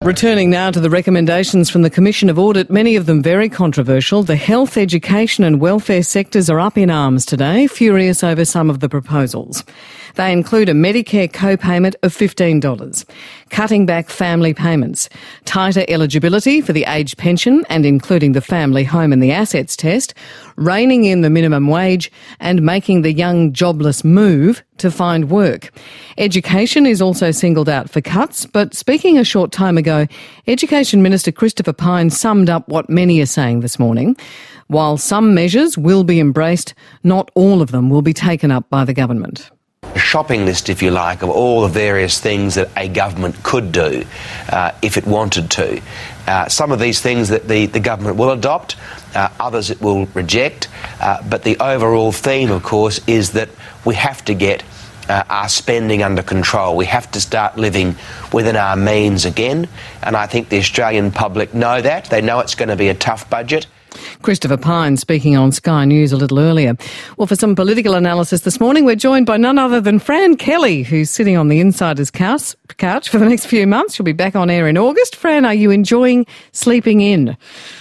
Returning now to the recommendations from the Commission of Audit, many of them very controversial. The health, education and welfare sectors are up in arms today, furious over some of the proposals. They include a Medicare co-payment of $15, cutting back family payments, tighter eligibility for the aged pension and including the family home and the assets test, reining in the minimum wage and making the young jobless move to find work. Education is also singled out for cuts, but speaking a short time ago, Education Minister Christopher Pyne summed up what many are saying this morning. While some measures will be embraced, not all of them will be taken up by the government. A shopping list, if you like, of all the various things that a government could do if it wanted to. Some of these things that the government will adopt, others it will reject, but the overall theme, of course, is that we have to get our spending under control. We have to start living within our means again, and I think the Australian public know that. They know it's going to be a tough budget. Christopher Pyne speaking on Sky News a little earlier. Well, for some political analysis this morning, we're joined by none other than Fran Kelly, who's sitting on the Insider's couch for the next few months. She'll be back on air in August. Fran, are you enjoying sleeping in?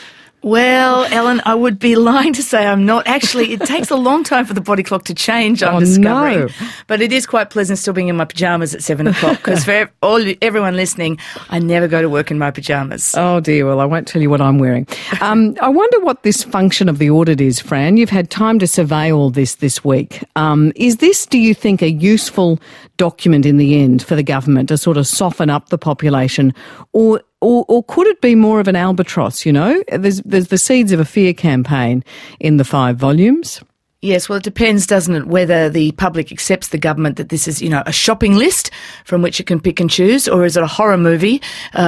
Well, Ellen, I would be lying to say I'm not. Actually, it takes a long time for the body clock to change, I'm discovering. No. But it is quite pleasant still being in my pyjamas at 7 o'clock, because for everyone listening, I never go to work in my pyjamas. Oh, dear. Well, I won't tell you what I'm wearing. I wonder what this function of the audit is, Fran. You've had time to survey all this week. Is this, do you think, a useful document in the end for the government to sort of soften up the population, or could it be more of an albatross, you know? There's the seeds of a fear campaign in the 5 volumes. Yes, well, it depends, doesn't it, whether the public accepts the government that this is, a shopping list from which it can pick and choose, or is it a horror movie,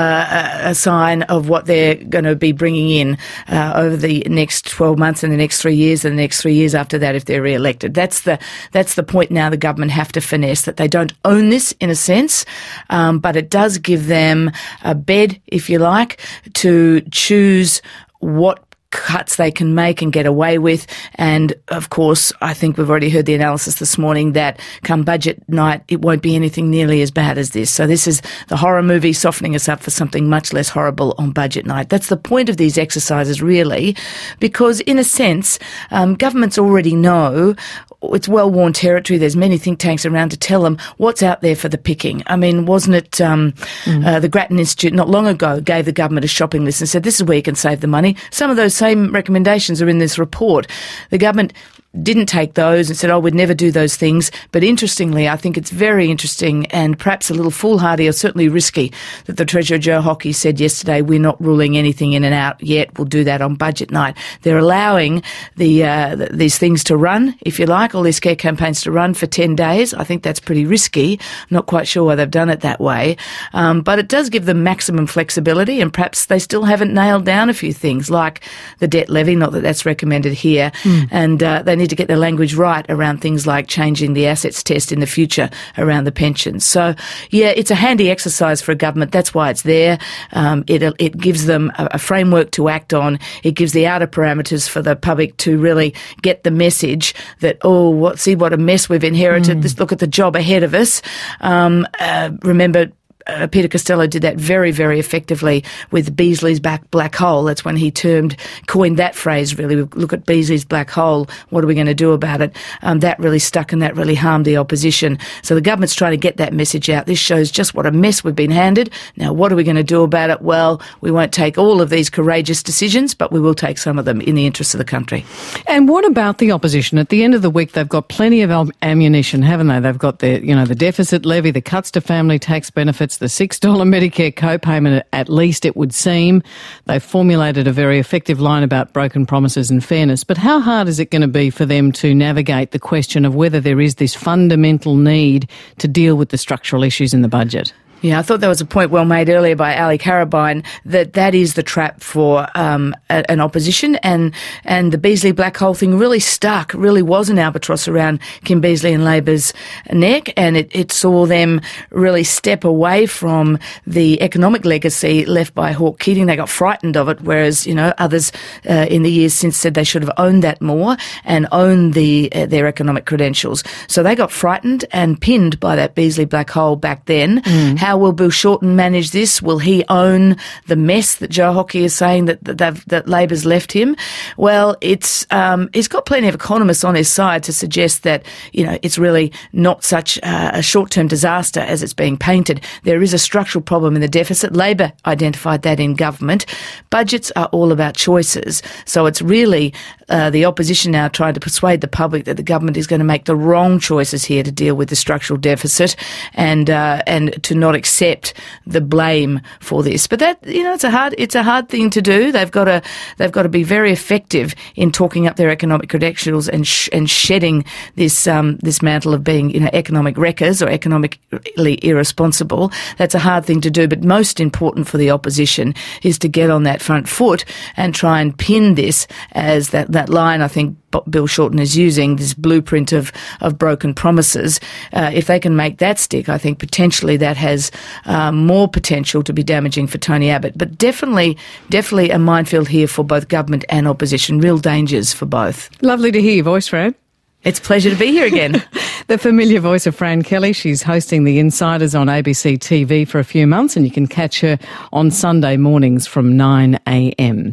a sign of what they're going to be bringing in over the next 12 months and the next 3 years and the next 3 years after that if they're re-elected. That's the point now the government have to finesse, that they don't own this in a sense, but it does give them a bed, if you like, to choose what cuts they can make and get away with. And of course, I think we've already heard the analysis this morning that come budget night, it won't be anything nearly as bad as this. So this is the horror movie softening us up for something much less horrible on budget night. That's the point of these exercises, really, because in a sense, governments already know it's well-worn territory. There's many think tanks around to tell them what's out there for the picking. I mean, wasn't it the Grattan Institute not long ago gave the government a shopping list and said, this is where you can save the money. Some of those same recommendations are in this report. The government didn't take those and said, we'd never do those things. But interestingly, I think it's very interesting and perhaps a little foolhardy or certainly risky that the Treasurer Joe Hockey said yesterday, we're not ruling anything in and out yet. We'll do that on budget night. They're allowing these things to run, if you like, all these scare campaigns to run for 10 days. I think that's pretty risky. I'm not quite sure why they've done it that way. But it does give them maximum flexibility, and perhaps they still haven't nailed down a few things like the debt levy, not that that's recommended here, and they need to get their language right around things like changing the assets test in the future around the pensions. So, yeah, it's a handy exercise for a government. That's why it's there. It gives them a framework to act on. It gives the outer parameters for the public to really get the message that, see what a mess we've inherited. Let's look at the job ahead of us. Remember, Peter Costello did that very, very effectively with Beasley's black hole. That's when he coined that phrase, really. We look at Beasley's black hole. What are we going to do about it? That really stuck and that really harmed the opposition. So the government's trying to get that message out. This shows just what a mess we've been handed. Now, what are we going to do about it? Well, we won't take all of these courageous decisions, but we will take some of them in the interests of the country. And what about the opposition? At the end of the week, they've got plenty of ammunition, haven't they? They've got the deficit levy, the cuts to family tax benefits, the $6 Medicare co-payment, at least it would seem. They've formulated a very effective line about broken promises and fairness. But how hard is it going to be for them to navigate the question of whether there is this fundamental need to deal with the structural issues in the budget? Yeah, I thought there was a point well made earlier by Ali Carabine that is the trap for an opposition, and the Beasley black hole thing really stuck, really was an albatross around Kim Beazley and Labor's neck, and it saw them really step away from the economic legacy left by Hawke Keating. They got frightened of it, whereas others in the years since said they should have owned that more and owned their economic credentials. So they got frightened and pinned by that Beasley black hole back then. How How will Bill Shorten manage this? Will he own the mess that Joe Hockey is saying that Labor's left him? Well, he's got plenty of economists on his side to suggest that, it's really not such a short-term disaster as it's being painted. There is a structural problem in the deficit. Labor identified that in government. Budgets are all about choices. So it's really the opposition now trying to persuade the public that the government is going to make the wrong choices here to deal with the structural deficit and to not accept the blame for this. But that, it's a hard thing to do. They've got to be very effective in talking up their economic credentials and shedding this mantle of being, economic wreckers or economically irresponsible. That's a hard thing to do. But most important for the opposition is to get on that front foot and try and pin this as that line I think Bill Shorten is using, this blueprint of broken promises. If they can make that stick, I think potentially that has more potential to be damaging for Tony Abbott. But definitely a minefield here for both government and opposition. Real dangers for both. Lovely to hear your voice, Fran. It's a pleasure to be here again. The familiar voice of Fran Kelly. She's hosting The Insiders on ABC TV for a few months, and you can catch her on Sunday mornings from 9 a.m.